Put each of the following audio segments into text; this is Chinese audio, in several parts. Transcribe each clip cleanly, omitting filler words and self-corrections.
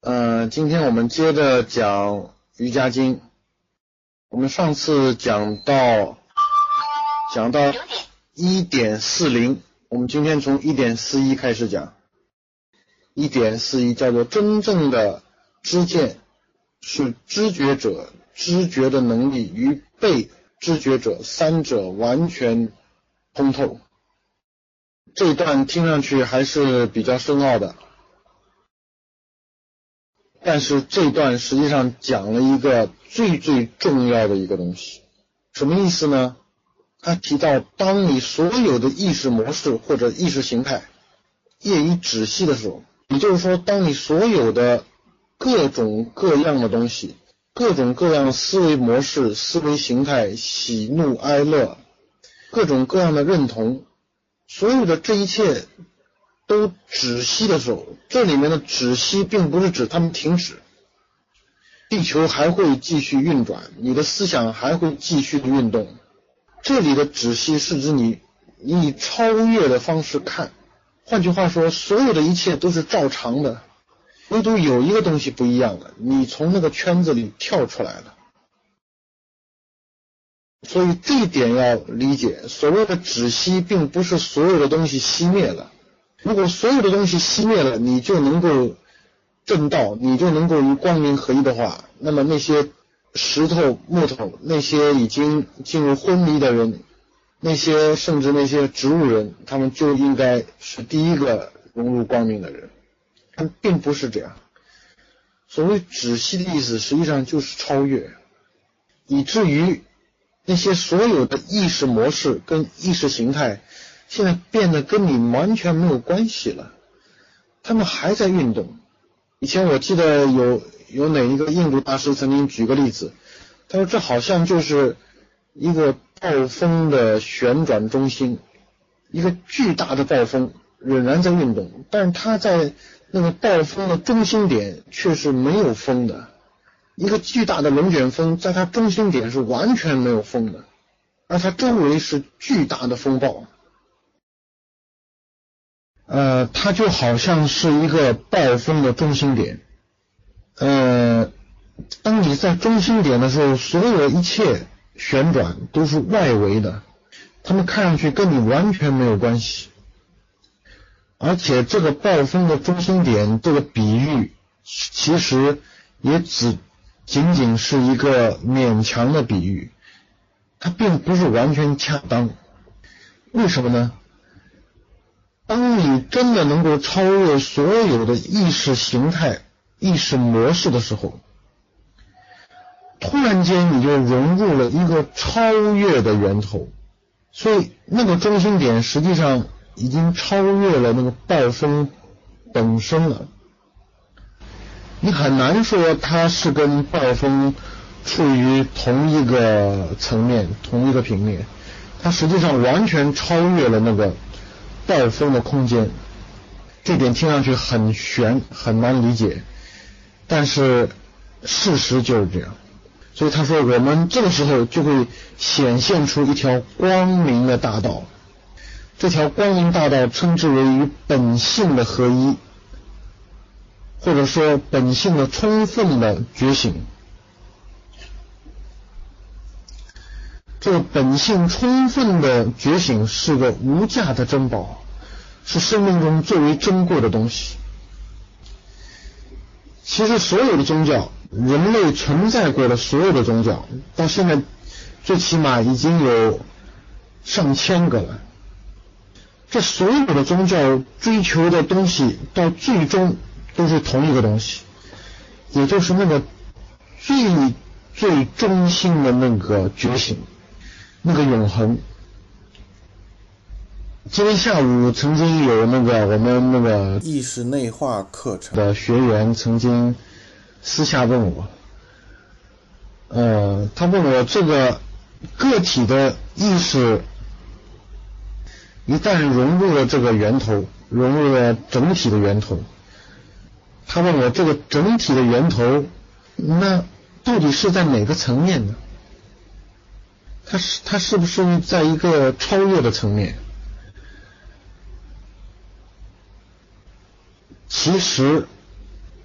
今天我们接着讲瑜伽经。我们上次讲到 1.40， 我们今天从 1.41 开始讲。1.41 叫做真正的知见是知觉者知觉的能力与被知觉者三者完全通透。这一段听上去还是比较深奥的，但是这一段实际上讲了一个最重要的一个东西。什么意思呢？他提到当你所有的意识模式或者意识形态业已止息的时候，也就是说当你所有的各种各样的东西，各种各样的思维模式、思维形态、喜怒哀乐，各种各样的认同，所有的这一切都止息的时候，这里面的止息并不是指它们停止，地球还会继续运转，你的思想还会继续的运动。这里的止息是指你以超越的方式看，换句话说，所有的一切都是照常的，唯独有一个东西不一样了，你从那个圈子里跳出来了。所以这一点要理解，所谓的止息并不是所有的东西熄灭了，如果所有的东西熄灭了，你就能够证道，你就能够与光明合一的话，那么那些石头木头，那些已经进入昏迷的人，那些甚至那些植物人，他们就应该是第一个融入光明的人。但并不是这样，所谓止息的意思实际上就是超越，以至于那些所有的意识模式跟意识形态现在变得跟你完全没有关系了，他们还在运动。以前我记得有哪一个印度大师曾经举个例子，他说这好像就是一个暴风的旋转中心，一个巨大的暴风仍然在运动，但是它在那个暴风的中心点却是没有风的，一个巨大的龙卷风在它中心点是完全没有风的，而它周围是巨大的风暴。它就好像是一个暴风的中心点。当你在中心点的时候，所有的一切旋转都是外围的，它们看上去跟你完全没有关系。而且这个暴风的中心点这个比喻其实也仅仅是一个勉强的比喻，它并不是完全恰当。为什么呢？当你真的能够超越所有的意识形态、意识模式的时候，突然间你就融入了一个超越的源头，所以那个中心点实际上已经超越了那个暴风本身了。你很难说它是跟暴风处于同一个层面、同一个平面，它实际上完全超越了那个暴风的空间。这点听上去很玄，很难理解，但是事实就是这样。所以他说我们这个时候就会显现出一条光明的大道，这条光明大道称之为与本性的合一，或者说本性的充分的觉醒。这个本性充分的觉醒是个无价的珍宝，是生命中最为珍贵的东西。其实所有的宗教，人类存在过的所有的宗教，到现在最起码已经有上千个了。这所有的宗教追求的东西到最终都是同一个东西，也就是那个最中心的那个觉醒，那个永恒。今天下午曾经有我们那个意识内化课程的学员曾经私下问我，他问我这个个体的意识一旦融入了这个源头，融入了整体的源头，他问我这个整体的源头那到底是在哪个层面呢？它是不是在一个超越的层面？其实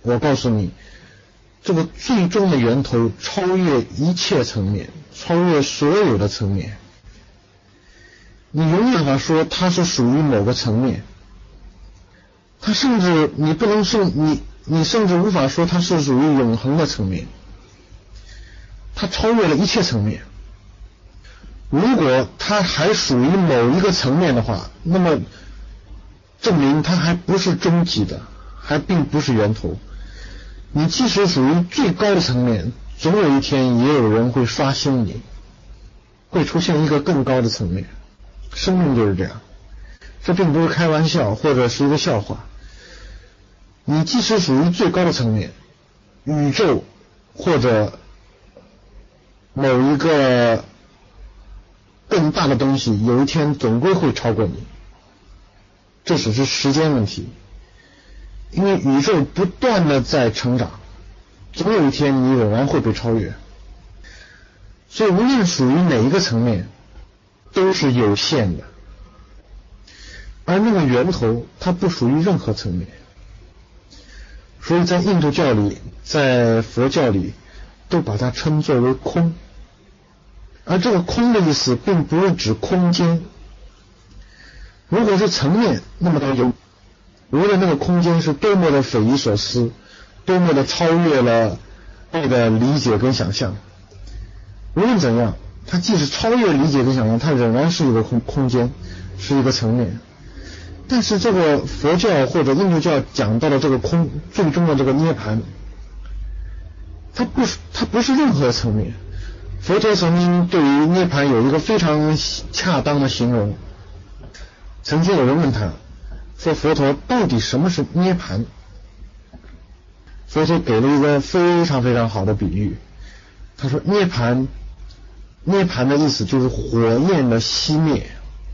我告诉你，这个最终的源头超越一切层面，超越所有的层面。你永远无法说它是属于某个层面，它甚至你不能说你甚至无法说它是属于永恒的层面，它超越了一切层面。如果它还属于某一个层面的话，那么证明它还不是终极的，还并不是源头。你即使属于最高的层面，总有一天也有人会刷新你，会出现一个更高的层面。生命就是这样，这并不是开玩笑或者是一个笑话。你即使属于最高的层面，宇宙或者某一个更大的东西，有一天总归会超过你，这只是时间问题。因为宇宙不断的在成长，总有一天你仍然会被超越。所以无论属于哪一个层面都是有限的，而那个源头它不属于任何层面。所以在印度教里，在佛教里都把它称作为空。而这个空的意思并不是指空间，如果是层面，那么它有无论那个空间是多么的匪夷所思，多么的超越了爱的理解跟想象，无论怎样，它既是超越理解跟想象，它仍然是一个空间，是一个层面。但是这个佛教或者印度教讲到的这个空，最终的这个涅槃，它不是任何层面。佛陀曾经对于涅槃有一个非常恰当的形容。曾经有人问他说，佛陀到底什么是涅槃？佛陀给了一个非常非常好的比喻。他说涅槃的意思就是火焰的熄灭，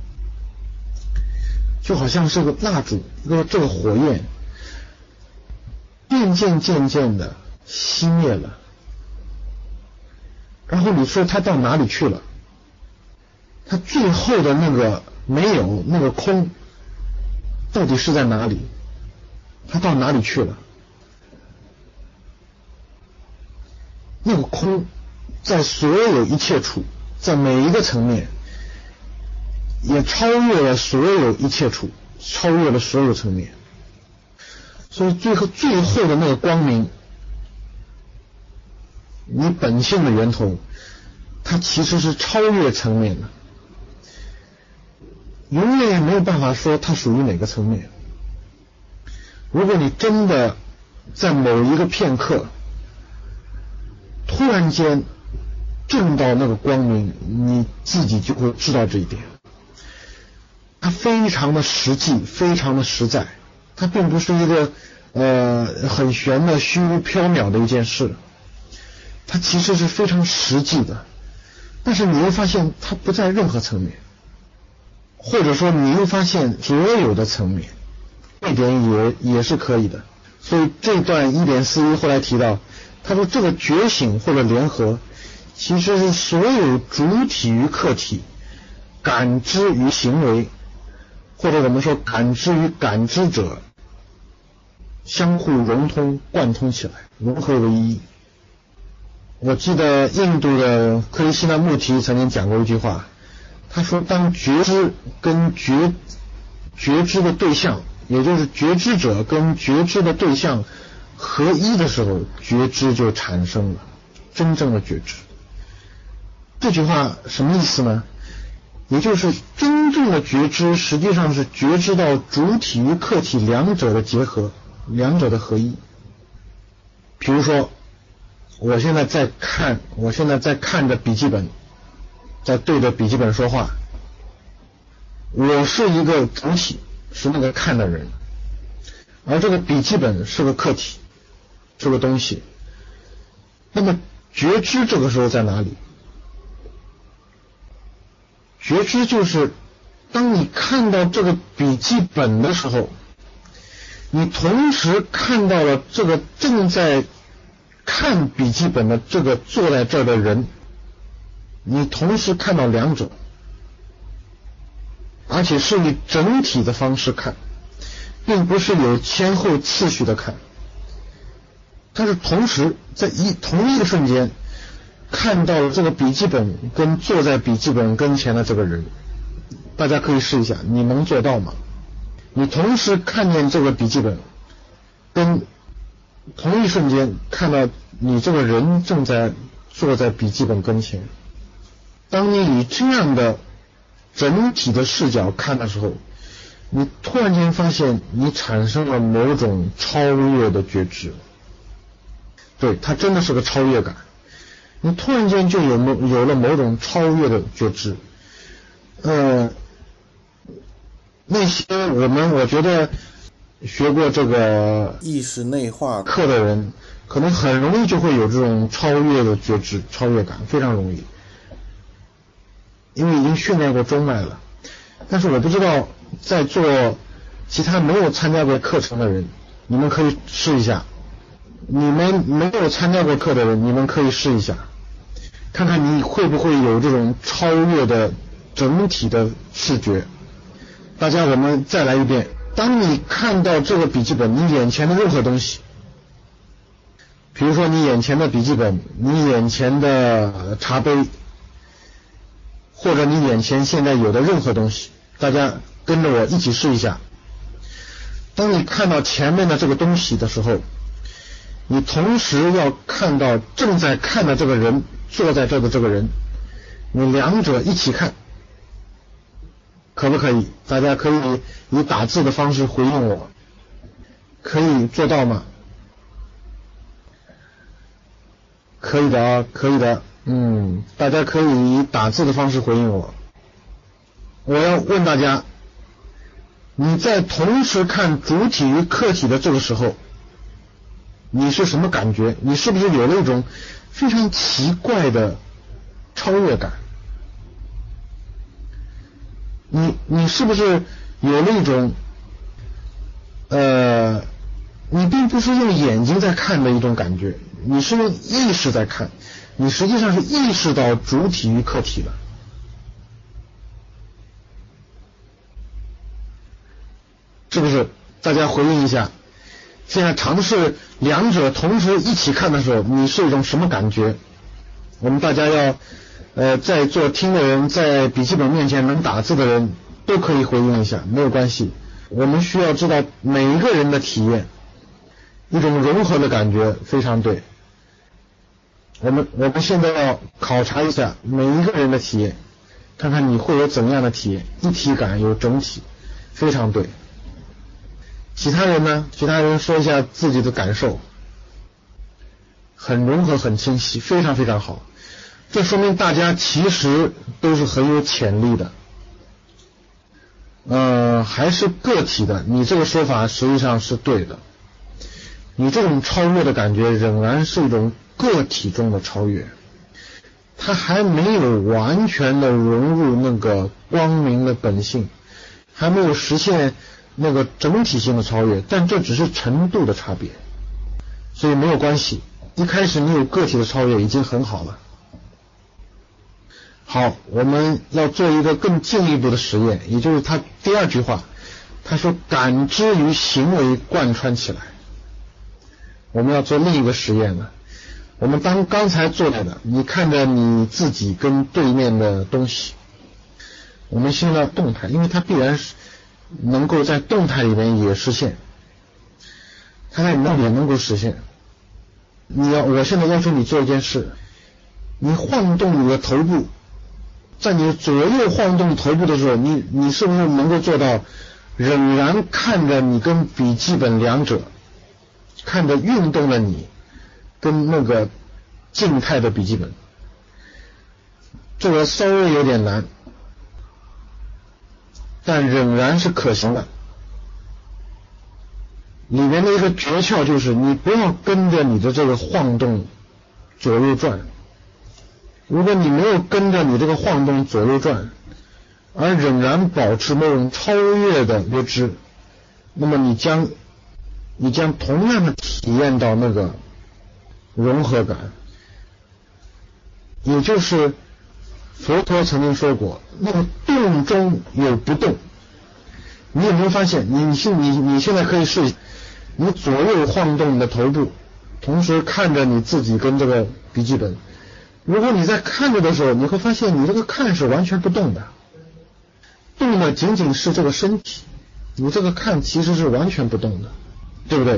就好像是个蜡烛，这个火焰渐渐的熄灭了，然后你说它到哪里去了？它最后的那个没有，那个空到底是在哪里？它到哪里去了？那个空在所有一切处，在每一个层面，也超越了所有一切处，超越了所有层面。所以最后的那个光明，你本性的源头，它其实是超越层面的，永远也没有办法说它属于哪个层面。如果你真的在某一个片刻突然间证到那个光明，你自己就会知道这一点。它非常的实际，非常的实在，它并不是一个很玄的虚无缥缈的一件事，它其实是非常实际的。但是你又发现它不在任何层面，或者说你又发现所有的层面，这点也是可以的。所以这段1.41后来提到，他说这个觉醒或者联合其实是所有主体与客体，感知与行为，或者我们说感知与感知者相互融通贯通起来，融合为一。我记得印度的克里希那穆提曾经讲过一句话，他说当觉知跟觉知的对象，也就是觉知者跟觉知的对象合一的时候，觉知就产生了，真正的觉知。这句话什么意思呢？也就是真正的觉知实际上是觉知到主体与客体两者的结合，两者的合一。比如说我现在在看着笔记本，在对着笔记本说话，我是一个主体，是那个看的人，而这个笔记本是个客体，是个东西。那么觉知这个时候在哪里？觉知就是当你看到这个笔记本的时候，你同时看到了这个正在看笔记本的这个坐在这儿的人，你同时看到两者，而且是以整体的方式看，并不是有前后次序的看。 他是同时在同一个瞬间看到了这个笔记本跟坐在笔记本跟前的这个人。大家可以试一下，你能做到吗？你同时看见这个笔记本，跟同一瞬间看到你这个人正在坐在笔记本跟前。当你以这样的整体的视角看的时候，你突然间发现你产生了某种超越的觉知。对，它真的是个超越感，你突然间就有了某种超越的觉知。那些我觉得学过这个意识内化课的人，可能很容易就会有这种超越的觉知、超越感，非常容易，因为已经训练过中脉了。但是我不知道在座其他没有参加过课程的人，你们可以试一下。你们没有参加过课的人，你们可以试一下，看看你会不会有这种超越的整体的视觉。大家我们再来一遍，当你看到这个笔记本，你眼前的任何东西，比如说你眼前的笔记本，你眼前的茶杯，或者你眼前现在有的任何东西，大家跟着我一起试一下。当你看到前面的这个东西的时候，你同时要看到正在看的这个人，坐在这的这个人，你两者一起看，可不可以？大家可以以打字的方式回应我，可以做到吗？可以的啊，可以的。大家可以以打字的方式回应我。我要问大家，你在同时看主体与客体的这个时候，你是什么感觉？你是不是有了一种非常奇怪的超越感？你是不是有了一种你并不是用眼睛在看的一种感觉，你是用意识在看，你实际上是意识到主体与客体了。是不是？大家回应一下。现在尝试两者同时一起看的时候，你是一种什么感觉？我们大家要在座听的人，在笔记本面前能打字的人都可以回应一下，没有关系。我们需要知道每一个人的体验，一种融合的感觉，非常对。我们现在要考察一下每一个人的体验，看看你会有怎样的体验，一体感有整体，非常对。其他人呢？其他人说一下自己的感受。很融合，很清晰，非常非常好。这说明大家其实都是很有潜力的。还是个体的，你这个说法实际上是对的。你这种超越的感觉仍然是一种个体中的超越，它还没有完全的融入那个光明的本性，还没有实现那个整体性的超越，但这只是程度的差别，所以没有关系。一开始你有个体的超越已经很好了。好，我们要做一个更进一步的实验，也就是他第二句话，他说感知与行为贯穿起来。我们要做另一个实验了。我们刚才做到的，你看着你自己跟对面的东西，我们现在动态，因为它必然是能够在动态里面也实现，它在那里也能够实现。我现在要求你做一件事，你晃动你的头部，在你左右晃动头部的时候，你是不是能够做到仍然看着你跟笔记本两者，看着运动的你跟那个静态的笔记本？这个稍微有点难，但仍然是可行的。里面的一个诀窍就是你不要跟着你的这个晃动左右转。如果你没有跟着你这个晃动左右转，而仍然保持某种超越的觉知，那么你将同样的体验到那个融合感。也就是佛陀曾经说过，那个动中有不动。你有没有发现，你现在可以试一下，你左右晃动你的头部， 同时看着你自己跟这个笔记本。如果你在看着的时候，你会发现你这个看是完全不动的，动的仅仅是这个身体，你这个看其实是完全不动的，对不对？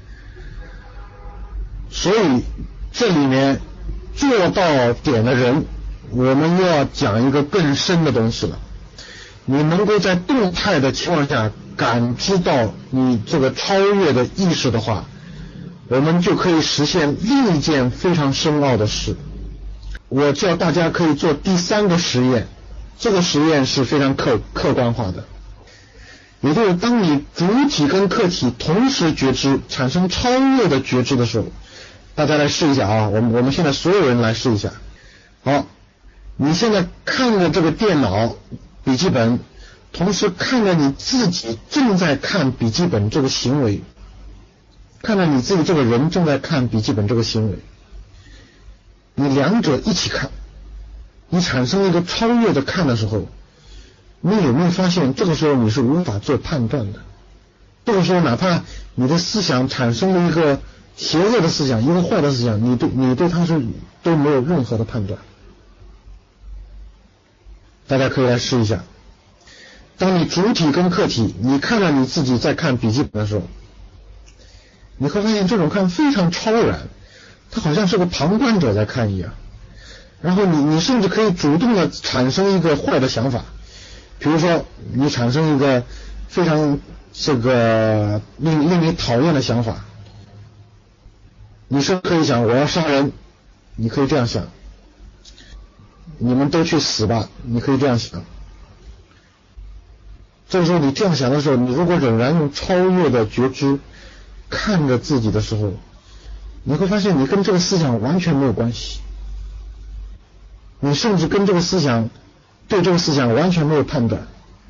所以这里面做到点的人，我们又要讲一个更深的东西了。你能够在动态的情况下感知到你这个超越的意识的话，我们就可以实现另一件非常深奥的事。我叫大家可以做第3个实验，这个实验是非常客观化的，也就是当你主体跟客体同时觉知，产生超越的觉知的时候，大家来试一下啊！我们现在所有人来试一下。好，你现在看着这个电脑笔记本，同时看着你自己正在看笔记本这个行为，看着你自己这个人正在看笔记本这个行为，你两者一起看，你产生一个超越的看的时候，你有没有发现这个时候你是无法做判断的？这个时候哪怕你的思想产生了一个邪恶的思想，一个坏的思想，你对它是都没有任何的判断。大家可以来试一下，当你主体跟客体，你看到你自己在看笔记本的时候，你会发现这种看非常超然，它好像是个旁观者在看一样。然后你甚至可以主动的产生一个坏的想法，比如说你产生一个非常这个令你讨厌的想法，你是可以想我要杀人，你可以这样想，你们都去死吧，你可以这样想。这个时候你这样想的时候，你如果仍然用超越的觉知看着自己的时候，你会发现你跟这个思想完全没有关系，你甚至跟这个思想对这个思想完全没有判断，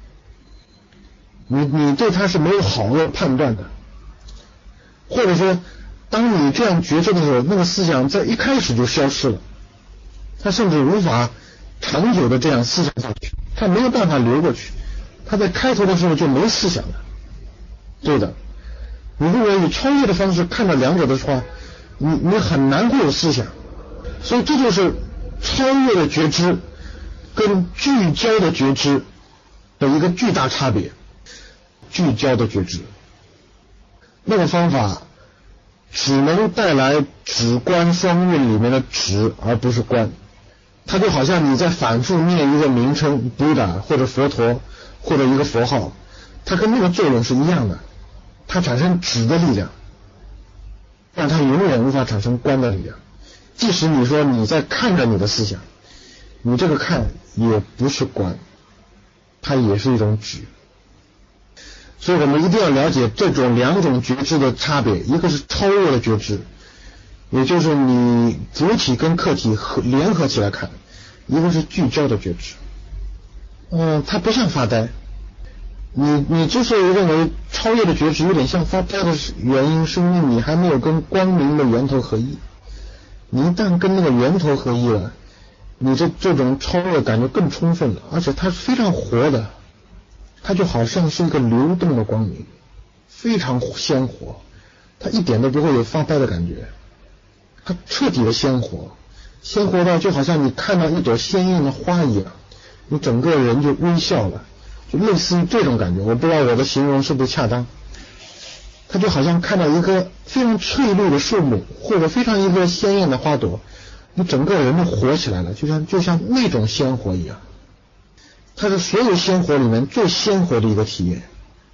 你对它是没有好的判断的，或者说当你这样觉知的时候，那个思想在一开始就消失了，它甚至无法长久的这样思想下去，它没有办法流过去，它在开头的时候就没思想了。对的，你如果以超越的方式看到两者的话，你很难会有思想。所以这就是超越的觉知跟聚焦的觉知的一个巨大差别。聚焦的觉知那个方法只能带来止观双运里面的止，而不是观。它就好像你在反复念一个名称 Buddha 或者佛陀或者一个佛号，它跟那个作用是一样的，它产生止的力量，但它永远无法产生观的力量。即使你说你在看着你的思想，你这个看也不是观，它也是一种止。所以我们一定要了解这种两种觉知的差别，一个是超越的觉知，也就是你主体跟客体联合起来看，一个是聚焦的觉知。它不像发呆。你之所以认为超越的觉知有点像发呆的原因，是因为你还没有跟光明的源头合一。你一旦跟那个源头合一了，你这种超越感就更充分了，而且它是非常活的，它就好像是一个流动的光明，非常鲜活，它一点都不会有发呆的感觉，它彻底的鲜活，鲜活到就好像你看到一朵鲜艳的花一样，你整个人就微笑了，就类似于这种感觉。我不知道我的形容是不是恰当，它就好像看到一棵非常翠绿的树木，或者非常一个鲜艳的花朵，你整个人都活起来了，就像那种鲜活一样。它是所有鲜活里面最鲜活的一个体验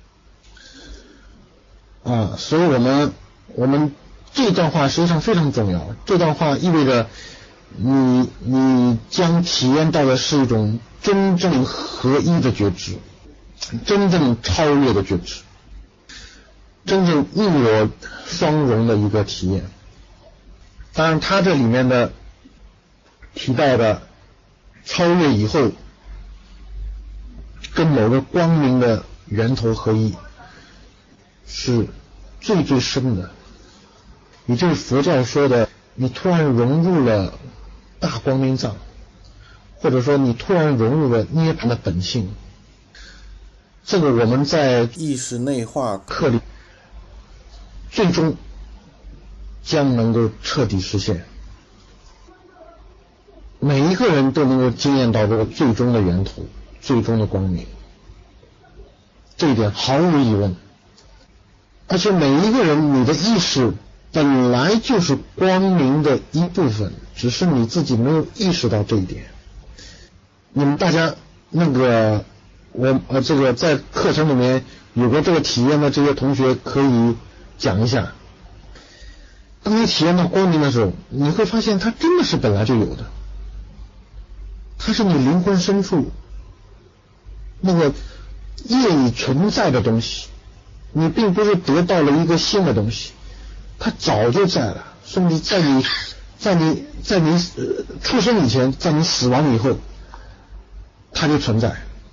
所以我们这段话实际上非常重要。这段话意味着你将体验到的是一种真正合一的觉知，真正超越的觉知，真正一我双融的一个体验。当然它这里面的提到的超越以后跟某个光明的源头合一是最最深的，也就是佛教说的你突然融入了大光明藏，或者说你突然融入了涅槃的本性。这个我们在意识内化课里最终将能够彻底实现。每一个人都能够经验到这个最终的源头，最终的光明，这一点毫无疑问。而且每一个人，你的意识本来就是光明的一部分，只是你自己没有意识到这一点。你们大家那个这个在课程里面有过这个体验的这些同学可以讲一下。当你体验到光明的时候，你会发现它真的是本来就有的，它是你灵魂深处那个业已存在的东西，你并不是得到了一个新的东西，它早就在了，甚至在你出生以前，在你死亡以后，它就存在。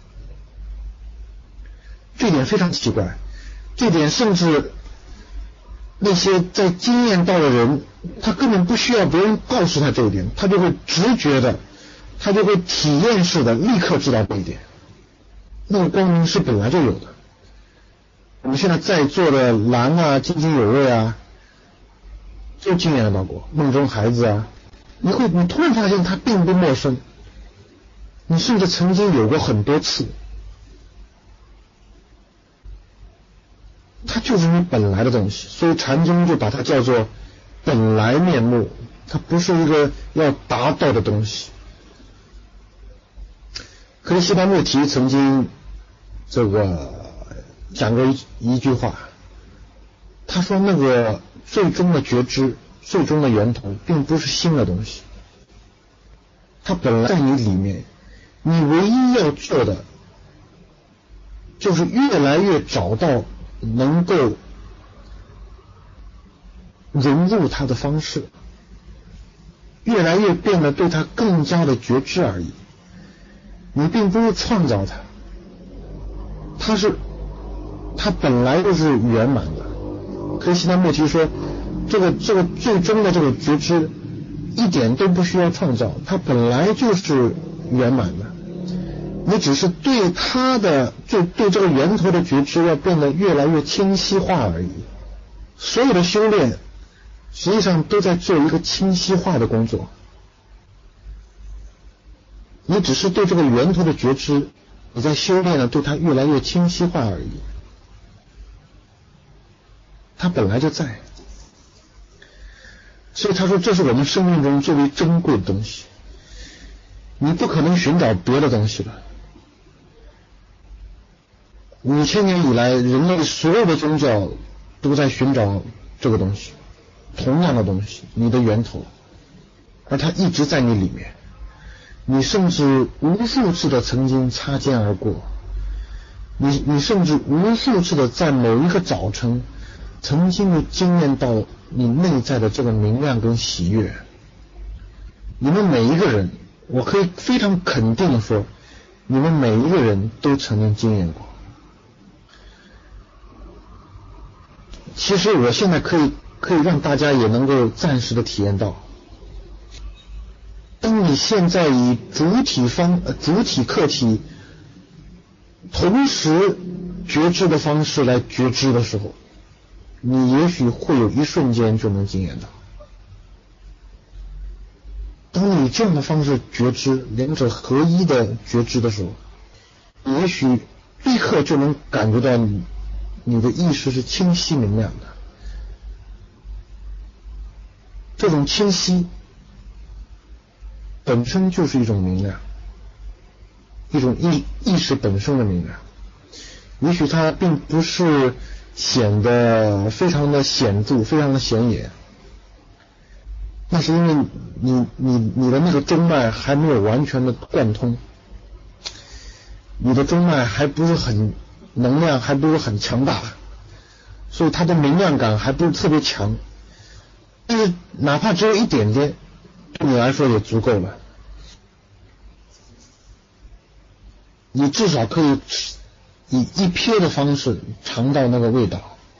这点非常奇怪，这点甚至那些在经验到的人，他根本不需要别人告诉他这一点，他就会直觉的，他就会体验式的立刻知道这一点。那个光明是本来就有的。我们现在在座的蓝啊、津津有味啊，就经验到过梦中孩子啊，你突然发现他并不陌生，你甚至曾经有过很多次，它就是你本来的东西。所以禅宗就把它叫做本来面目，它不是一个要达到的东西。克里希那穆提曾经这个讲过一句话，他说那个最终的觉知，最终的源头并不是新的东西，它本来在你里面，你唯一要做的就是越来越找到能够融入它的方式，越来越变得对它更加的觉知而已。你并不是创造它，它本来就是圆满的。克里希那穆提说，这个最终的这个觉知一点都不需要创造，它本来就是圆满的。你只是对对这个源头的觉知要变得越来越清晰化而已。所有的修炼实际上都在做一个清晰化的工作。你只是对这个源头的觉知，你在修炼呢，对它越来越清晰化而已。它本来就在。所以他说，这是我们生命中最为珍贵的东西，你不可能寻找别的东西了。5000年以来，人类所有的宗教都在寻找这个东西，同样的东西，你的源头，而它一直在你里面。你甚至无数次的曾经擦肩而过，你甚至无数次的在某一个早晨曾经就经验到你内在的这个明亮跟喜悦。你们每一个人，我可以非常肯定的说，你们每一个人都曾经经验过。其实我现在可以让大家也能够暂时的体验到，当你现在以主体客体同时觉知的方式来觉知的时候，你也许会有一瞬间就能经验到。当你以这样的方式觉知，两者合一的觉知的时候，你也许立刻就能感觉到你的意识是清晰明亮的。这种清晰本身就是一种明亮，一种意识本身的明亮。也许它并不是显得非常的显著，非常的显眼，那是因为你的那个中脉还没有完全的贯通，你的中脉还不是很能量，还不是很强大，所以它的明亮感还不是特别强。但是哪怕只有一点点，对你来说也足够了。你至少可以以一瞥的方式尝到那个味道。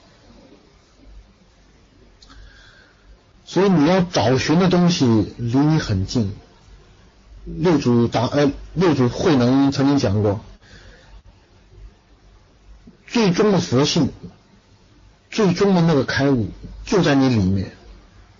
所以你要找寻的东西离你很近。六祖慧能曾经讲过，最终的佛性，最终的那个开悟就在你里面，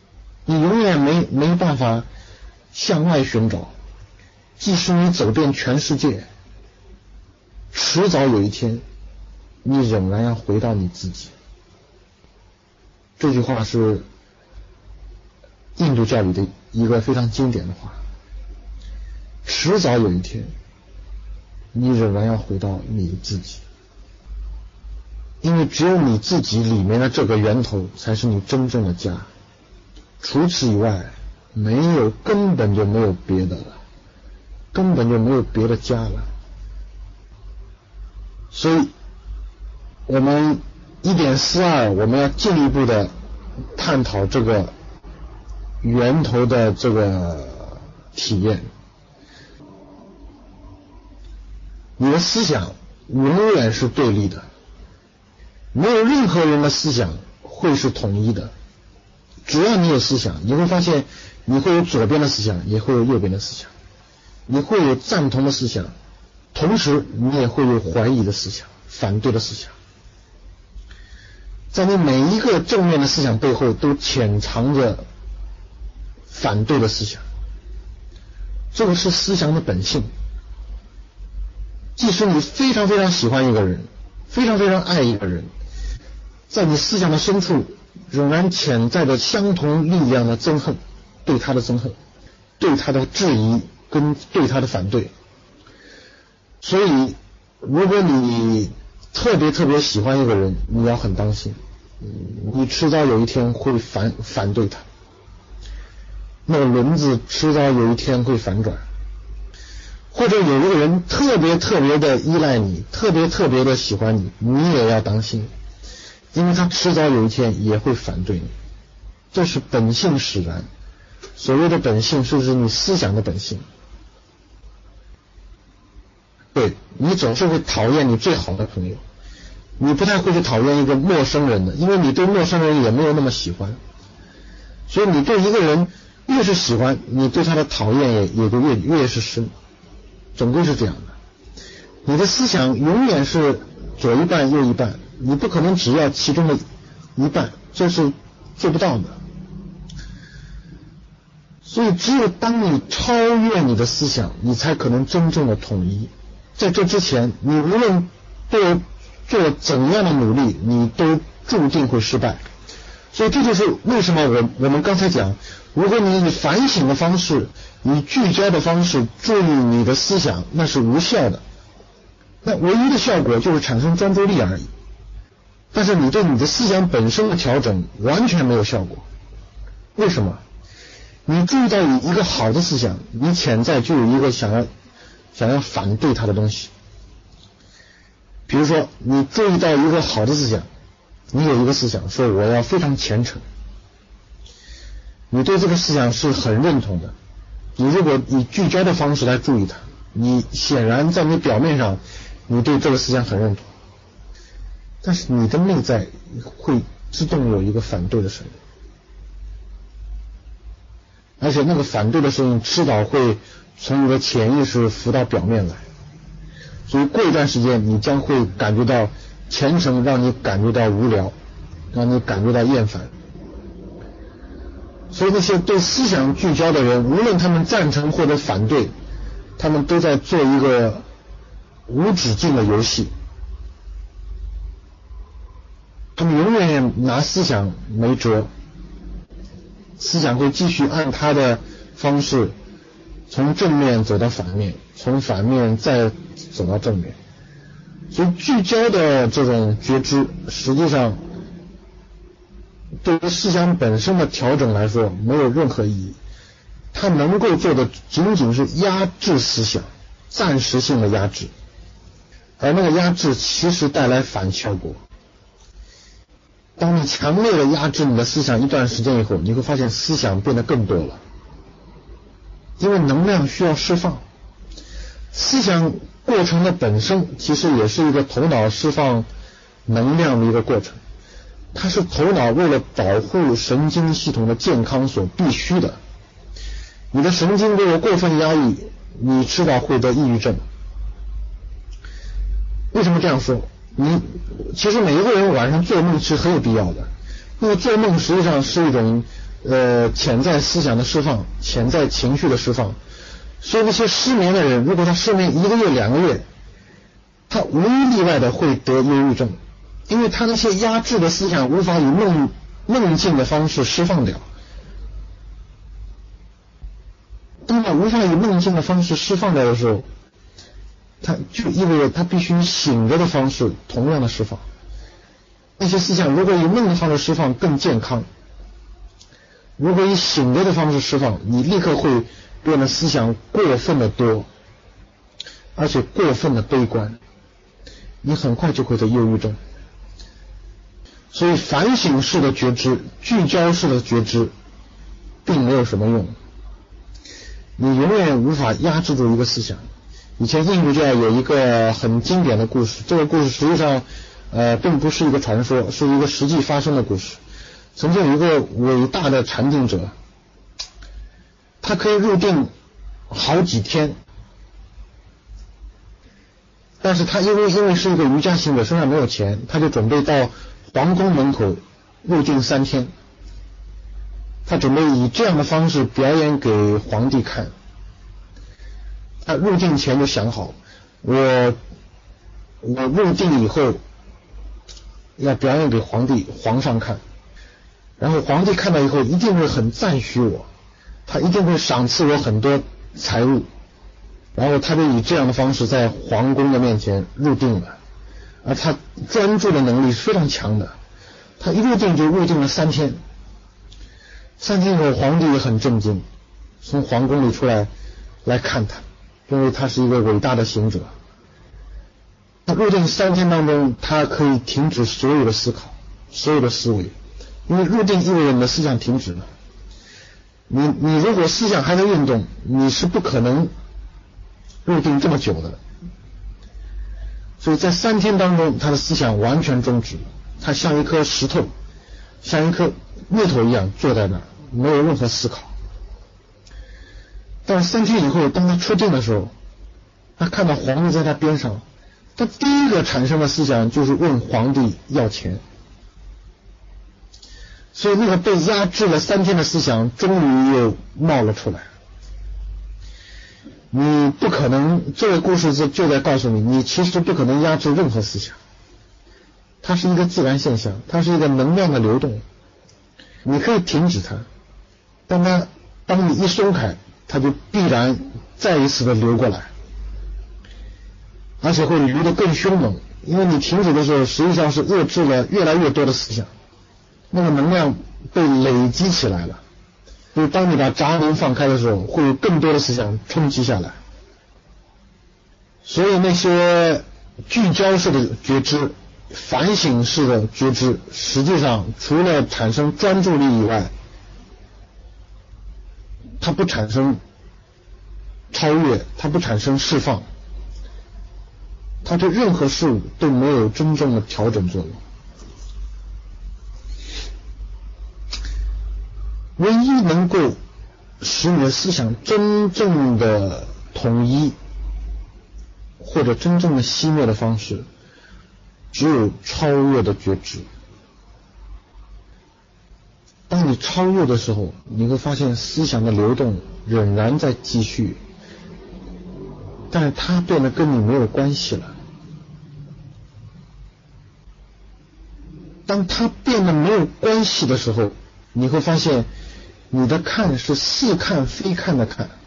你永远没办法向外寻找，即使你走遍全世界，迟早有一天你仍然要回到你自己。这句话是印度教里的一个非常经典的话，迟早有一天你仍然要回到你自己，因为只有你自己里面的这个源头才是你真正的家，除此以外根本就没有别的了，根本就没有别的家了。所以我们1.42我们要进一步的探讨这个源头的这个体验。你的思想永远是对立的，没有任何人的思想会是统一的。只要你有思想，你会发现你会有左边的思想，也会有右边的思想，你会有赞同的思想，同时你也会有怀疑的思想，反对的思想。在你每一个正面的思想背后都潜藏着反对的思想，这个是思想的本性。即使你非常非常喜欢一个人，非常非常爱一个人，在你思想的深处仍然潜在着相同力量的憎恨，对他的憎恨，对他的质疑跟对他的反对。所以如果你特别喜欢一个人，你要很当心，你迟早有一天会反对他，那个轮子迟早有一天会反转。或者有一个人特别的依赖你，特别的喜欢你，你也要当心，因为他迟早有一天也会反对你。这是本性使然。所谓的本性是指你思想的本性。对，你总是会讨厌你最好的朋友，你不太会去讨厌一个陌生人的，因为你对陌生人也没有那么喜欢。所以你对一个人越是喜欢，你对他的讨厌也就越是深。总归是这样的，你的思想永远是左一半右一半，你不可能只要其中的一半，这是做不到的。所以只有当你超越你的思想，你才可能真正的统一。在这之前，你无论做怎样的努力，你都注定会失败。所以这就是为什么我们刚才讲，如果你以反省的方式，以聚焦的方式注意你的思想，那是无效的，那唯一的效果就是产生专注力而已。但是你对你的思想本身的调整完全没有效果。为什么？你注意到一个好的思想，你潜在就有一个想要反对它的东西。比如说你注意到一个好的思想，你有一个思想说我要非常虔诚，你对这个思想是很认同的，你如果以聚焦的方式来注意它，你显然在你表面上你对这个思想很认同，但是你的内在会自动有一个反对的声音，而且那个反对的声音迟早会从你的潜意识浮到表面来。所以过一段时间你将会感觉到虔诚让你感觉到无聊，让你感觉到厌烦。所以那些对思想聚焦的人，无论他们赞成或者反对，他们都在做一个无止境的游戏，他们永远拿思想没辙，思想会继续按他的方式从正面走到反面，从反面再走到正面。所以聚焦的这种觉知实际上对于思想本身的调整来说没有任何意义，它能够做的仅仅是压制思想，暂时性的压制，而那个压制其实带来反效果。当你强烈的压制你的思想一段时间以后，你会发现思想变得更多了，因为能量需要释放。思想过程的本身其实也是一个头脑释放能量的一个过程，它是头脑为了保护神经系统的健康所必须的。你的神经如果过分压抑，你迟早会得抑郁症。为什么这样说？其实每一个人晚上做梦是很有必要的，因为做梦实际上是一种潜在思想的释放，潜在情绪的释放。所以那些失眠的人，如果他失眠1个月2个月，他无一例外的会得忧郁症，因为他那些压制的思想无法以梦境的方式释放掉。当他无法以梦境的方式释放掉的时候，他就意味着他必须以醒着的方式同样的释放。那些思想如果以梦的方式释放更健康，如果以醒着的方式释放，你立刻会变得思想过分的多，而且过分的悲观，你很快就会得忧郁症。所以反省式的觉知，聚焦式的觉知并没有什么用，你永远无法压制住一个思想。以前印度教有一个很经典的故事，这个故事实际上并不是一个传说，是一个实际发生的故事。曾经有一个伟大的禅定者，他可以入定好几天，但是他因为是一个瑜伽行者，身上没有钱，他就准备到皇宫门口入定3天，他准备以这样的方式表演给皇帝看。他入定前就想好，我入定以后要表演给皇上看，然后皇帝看到以后一定会很赞许我，他一定会赏赐我很多财物，然后他就以这样的方式在皇宫的面前入定了。而他专注的能力是非常强的，他一入定就入定了3天。3天以后皇帝也很震惊，从皇宫里出来看他，因为他是一个伟大的行者。他入定3天当中，他可以停止所有的思考，所有的思维，因为入定意味着你的思想停止了。你如果思想还在运动，你是不可能入定这么久的。所以在3天当中，他的思想完全终止了，他像一颗石头，像一颗木头一样坐在那儿，没有任何思考。但是3天以后，当他出定的时候，他看到皇帝在他边上，他第一个产生的思想就是问皇帝要钱。所以那个被压制了3天的思想终于又冒了出来。你不可能，这个故事就在告诉你，你其实不可能压制任何思想，它是一个自然现象，它是一个能量的流动，你可以停止它，但当你一松开，它就必然再一次的流过来，而且会流得更凶猛，因为你停止的时候实际上是遏制了越来越多的思想，那个能量被累积起来了，所以当你把闸门放开的时候，会有更多的思想冲击下来。所以那些聚焦式的觉知，反省式的觉知，实际上除了产生专注力以外，它不产生超越，它不产生释放，它对任何事物都没有真正的调整作用。唯一能够使你的思想真正的统一或者真正的熄灭的方式，只有超越的觉知。当你超越的时候，你会发现思想的流动仍然在继续，但是它变得跟你没有关系了。当它变得没有关系的时候，你会发现你的看是似看非看的看。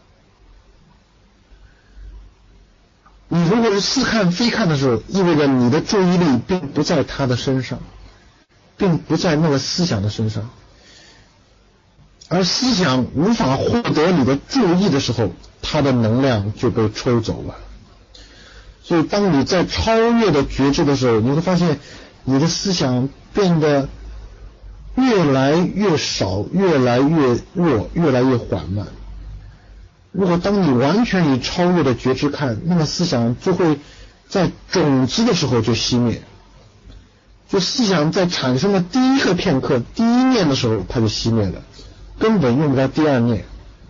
你如果是似看非看的时候，意味着你的注意力并不在他的身上，并不在那个思想的身上，而思想无法获得你的注意的时候，它的能量就被抽走了。所以当你在超越的觉知的时候，你会发现你的思想变得越来越少，越来越弱，越来越缓慢。如果当你完全以超越的觉知看，那么思想就会在种子的时候就熄灭，就思想在产生的第一个片刻，第一念的时候它就熄灭了，根本用不着第2念。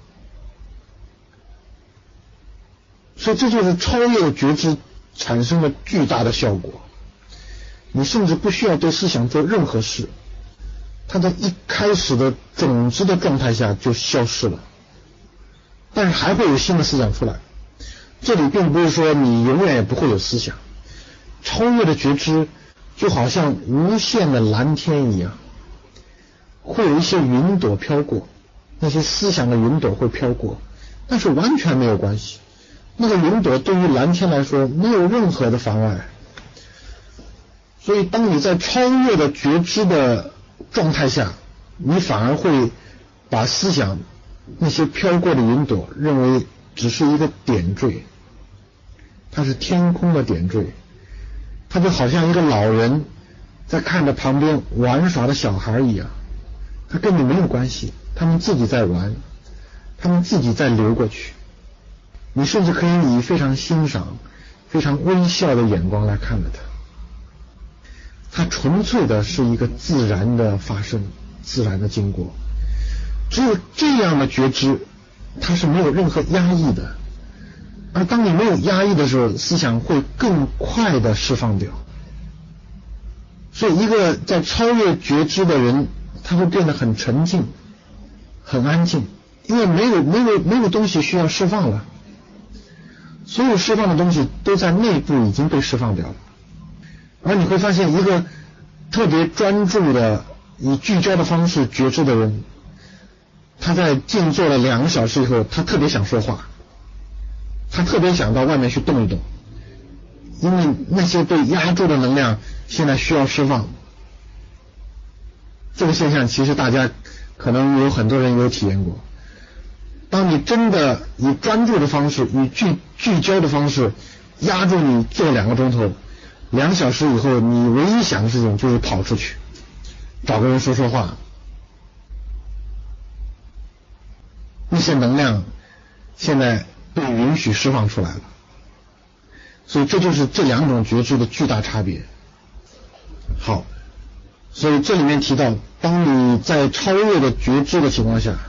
所以这就是超越的觉知产生了巨大的效果。你甚至不需要对思想做任何事， 它在一开始的种子的状态下就消失了，但是还会有新的思想出来。这里并不是说你永远也不会有思想，超越的觉知就好像无限的蓝天一样，会有一些云朵飘过，那些思想的云朵会飘过，但是完全没有关系，那个云朵对于蓝天来说没有任何的妨碍。所以当你在超越的觉知的状态下，你反而会把思想那些飘过的云朵认为只是一个点缀，它是天空的点缀，它就好像一个老人在看着旁边玩耍的小孩一样，它跟你没有关系，他们自己在玩，他们自己在流过去。你甚至可以以非常欣赏非常微笑的眼光来看着它纯粹的是一个自然的发生，自然的经过。只有这样的觉知，它是没有任何压抑的，而当你没有压抑的时候，思想会更快的释放掉。所以一个在超越觉知的人，他会变得很沉静很安静，因为没有东西需要释放了，所有释放的东西都在内部已经被释放掉了。而你会发现，一个特别专注的以聚焦的方式觉知的人，他在静坐了2个小时以后，他特别想说话，他特别想到外面去动一动，因为那些被压住的能量现在需要释放。这个现象其实大家可能有很多人有体验过，当你真的以专注的方式，以聚焦的方式压住你坐2个钟头，2小时以后，你唯一想的事情就是跑出去找个人说说话，那些能量现在被允许释放出来了。所以这就是这2种觉知的巨大差别。好，所以这里面提到，当你在超越的觉知的情况下，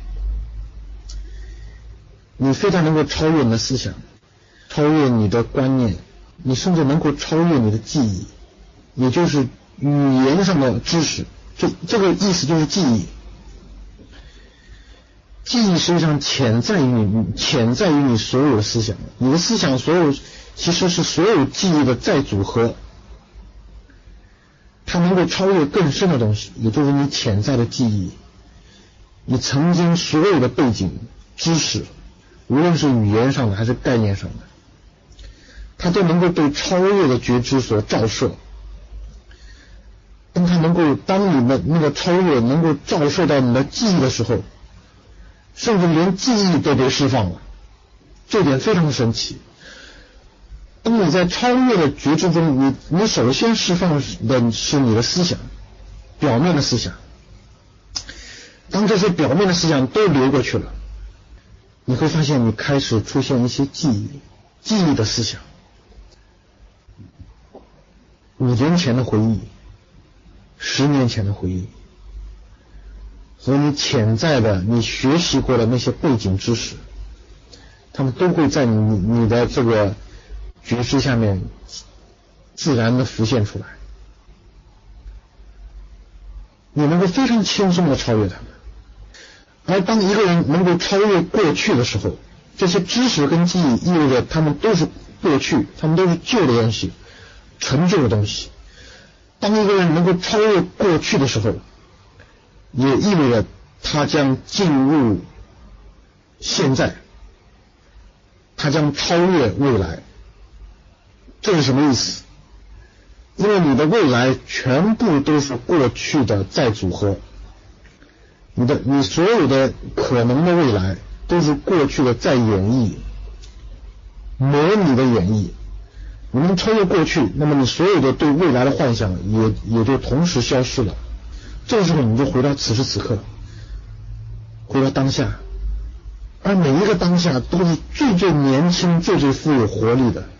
你非常能够超越你的思想，超越你的观念，你甚至能够超越你的记忆，也就是语言上的知识。这个意思就是记忆。记忆实际上潜在于你所有的思想，你的思想其实是所有记忆的再组合，它能够超越更深的东西，也就是你潜在的记忆，你曾经所有的背景知识，无论是语言上的还是概念上的，它都能够被超越的觉知所照射。当你的那个超越能够照射到你的记忆的时候，甚至连记忆都被释放了，这点非常神奇。当你在超越的觉知中，你首先释放的是你的思想，表面的思想。当这些表面的思想都流过去了，你会发现你开始出现一些记忆的思想，5年前的回忆，10年前的回忆，和你潜在的你学习过的那些背景知识，他们都会在你的这个觉知下面自然的浮现出来，你能够非常轻松的超越他们。而当一个人能够超越过去的时候，这些知识跟记忆意味着他们都是过去，他们都是旧的东西，陈旧的东西。当一个人能够超越过去的时候，也意味着他将进入现在，他将超越未来。这是什么意思？因为你的未来全部都是过去的再组合，你所有的可能的未来都是过去的再演绎，模拟的演绎。你能超越过去，那么你所有的对未来的幻想也就同时消失了。这个时候你就回到此时此刻，回到当下，而每一个当下都是最年轻、最富有活力的。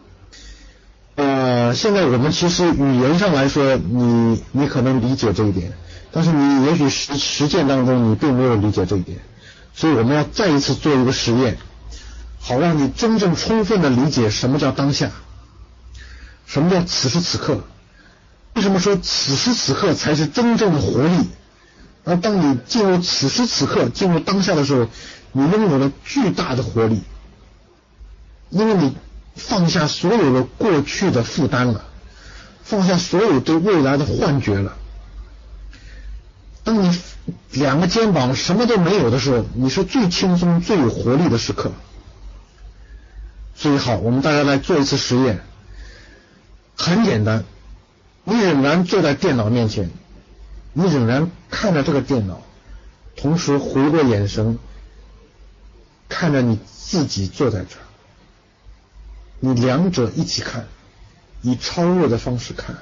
现在我们其实语言上来说，你可能理解这一点，但是你也许实践当中你并没有理解这一点，所以我们要再一次做一个实验，好让你真正充分的理解什么叫当下，什么叫此时此刻。 为什么说此时此刻才是真正的活力？而当你进入此时此刻，进入当下的时候，你拥有了巨大的活力，因为你放下所有的过去的负担了，放下所有对未来的幻觉了。当你两个肩膀什么都没有的时候，你是最轻松最有活力的时刻。所以好，我们大家来做一次实验，很简单，你仍然坐在电脑面前，你仍然看着这个电脑，同时回过眼神看着你自己坐在这儿，你两者一起看，以超越的方式看。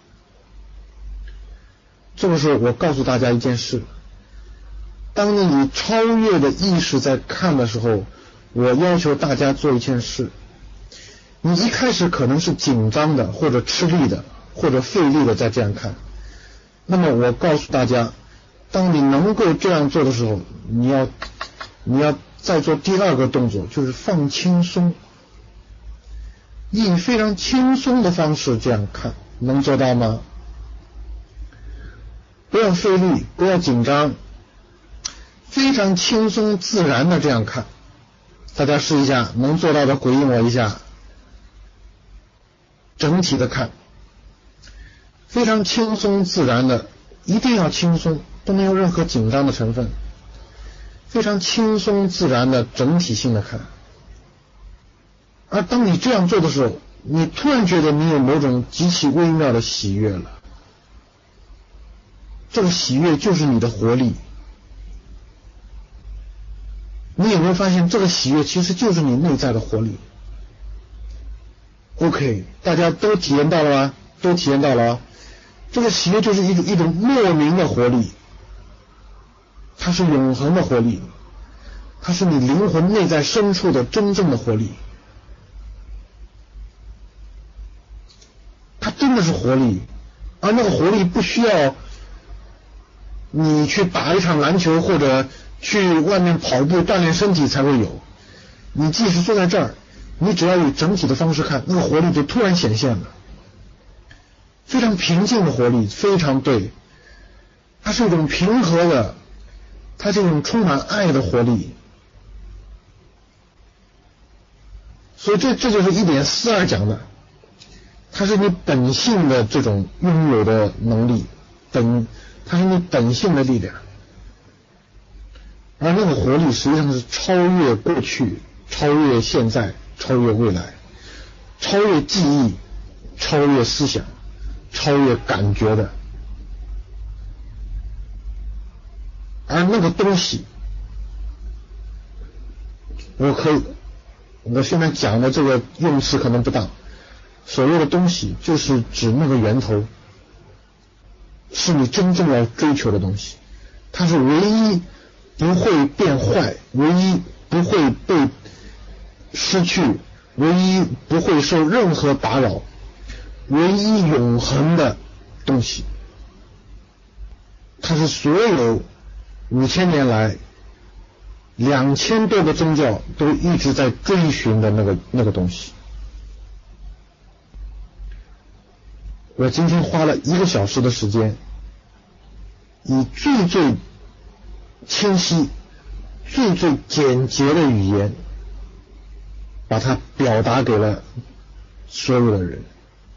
这个时候我告诉大家一件事，当你以超越的意识在看的时候，我要求大家做一件事。你一开始可能是紧张的，或者吃力的，或者费力的在这样看，那么我告诉大家，当你能够这样做的时候，你要再做第二个动作，就是放轻松，以非常轻松的方式这样看，能做到吗？不要费力，不要紧张，非常轻松自然的这样看。大家试一下，能做到的回应我一下。整体的看，非常轻松自然的，一定要轻松，不能有任何紧张的成分，非常轻松自然的整体性的看。而当你这样做的时候，你突然觉得你有某种极其微妙的喜悦了，这个喜悦就是你的活力。你有没有发现，这个喜悦其实就是你内在的活力？OK， 大家都体验到了吗？都体验到了啊！这个喜悦就是一种莫名的活力，它是永恒的活力，它是你灵魂内在深处的真正的活力，它真的是活力，而那个活力不需要你去打一场篮球或者去外面跑步锻炼身体才会有，你即使坐在这儿，你只要以整体的方式看，那个活力就突然显现了，非常平静的活力，非常对，它是一种平和的，它是一种充满爱的活力。所以这就是1.42讲的，它是你本性的这种拥有的能力，它是你本性的力量，而那个活力实际上是超越过去，超越现在，超越未来，超越记忆，超越思想，超越感觉的。而那个东西，我现在讲的这个用词可能不当，所谓的东西就是指那个源头，是你真正要追求的东西，它是唯一不会变坏，唯一不会被失去，唯一不会受任何打扰，唯一永恒的东西。它是所有5000年来2000多个宗教都一直在追寻的那个东西。我今天花了1个小时的时间，以最清晰、最简洁的语言，把它表达给了所有的人。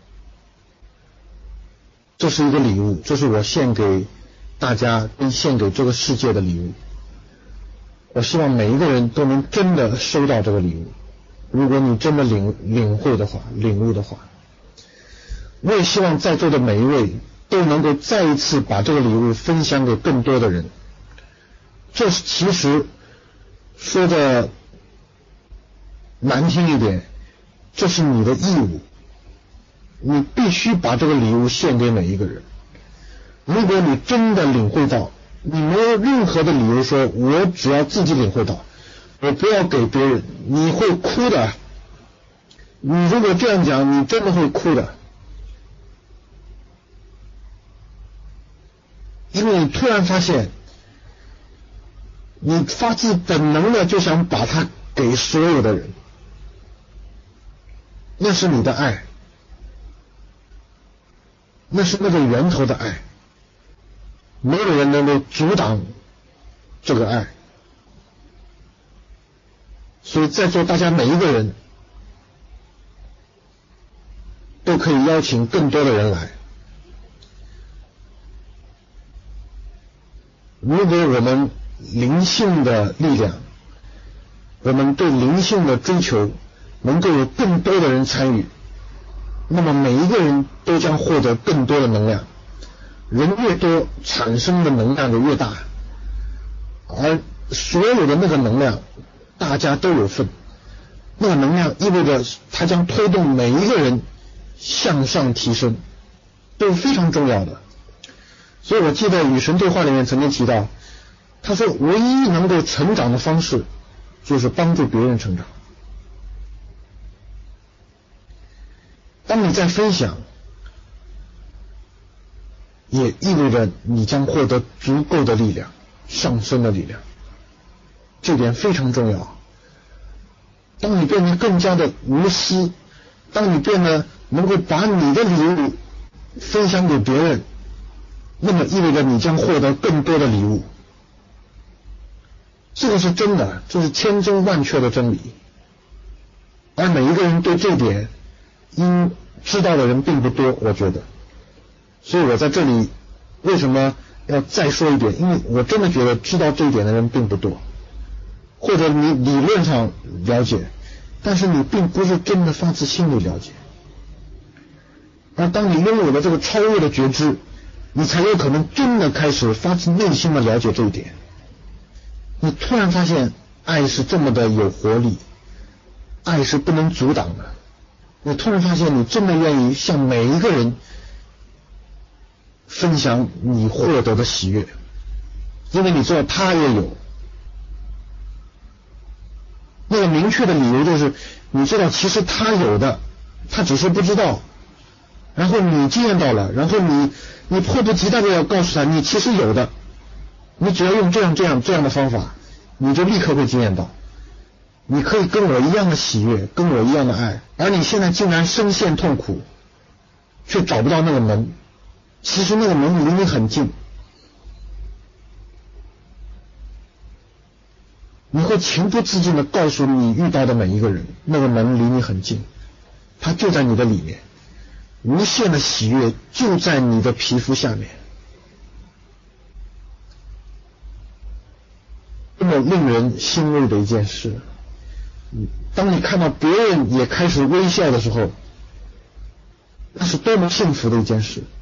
这是一个礼物，这是我献给大家跟献给这个世界的礼物。我希望每一个人都能真的收到这个礼物，如果你真的领会的话，领悟的话。我也希望在座的每一位都能够再一次把这个礼物分享给更多的人。这其实说的难听一点，这是你的义务，你必须把这个礼物献给每一个人。如果你真的领会到，你没有任何的理由说我只要自己领会到，我不要给别人，你会哭的。你如果这样讲，你真的会哭的，因为你突然发现，你发自本能的就想把它给所有的人，那是你的爱。 那是那个源头的爱，没有人能够阻挡这个爱。所以在座大家每一个人都可以邀请更多的人来。如果我们灵性的力量，我们对灵性的追求能够有更多的人参与，那么每一个人都将获得更多的能量，人越多产生的能量就越大，而所有的那个能量大家都有份，那个能量意味着它将推动每一个人向上提升，这是非常重要的。所以我记得与神对话里面曾经提到，他说唯一能够成长的方式就是帮助别人成长。当你在分享，也意味着你将获得足够的力量，上升的力量，这点非常重要。当你变得更加的无私，当你变得能够把你的礼物分享给别人，那么意味着你将获得更多的礼物。这个是真的，这是千真万确的真理，而每一个人对这点知道的人并不多，我觉得。所以我在这里为什么要再说一遍，因为我真的觉得知道这一点的人并不多，或者你理论上了解，但是你并不是真的发自心里了解。而当你拥有了这个超越的觉知，你才有可能真的开始发自内心的了解这一点。你突然发现爱是这么的有活力，爱是不能阻挡的。你突然发现你真的愿意向每一个人分享你获得的喜悦，因为你知道他也有。那个明确的理由就是你知道其实他有的，他只是不知道，然后你经验到了，然后你迫不及待的要告诉他你其实有的，你只要用这样的方法，你就立刻会经验到，你可以跟我一样的喜悦，跟我一样的爱。而你现在竟然深陷痛苦，却找不到那个门，其实那个门离你很近，你会情不自禁地告诉你遇到的每一个人，那个门离你很近，它就在你的里面，无限的喜悦就在你的皮肤下面。这么令人欣慰的一件事，当你看到别人也开始微笑的时候，那是多么幸福的一件事。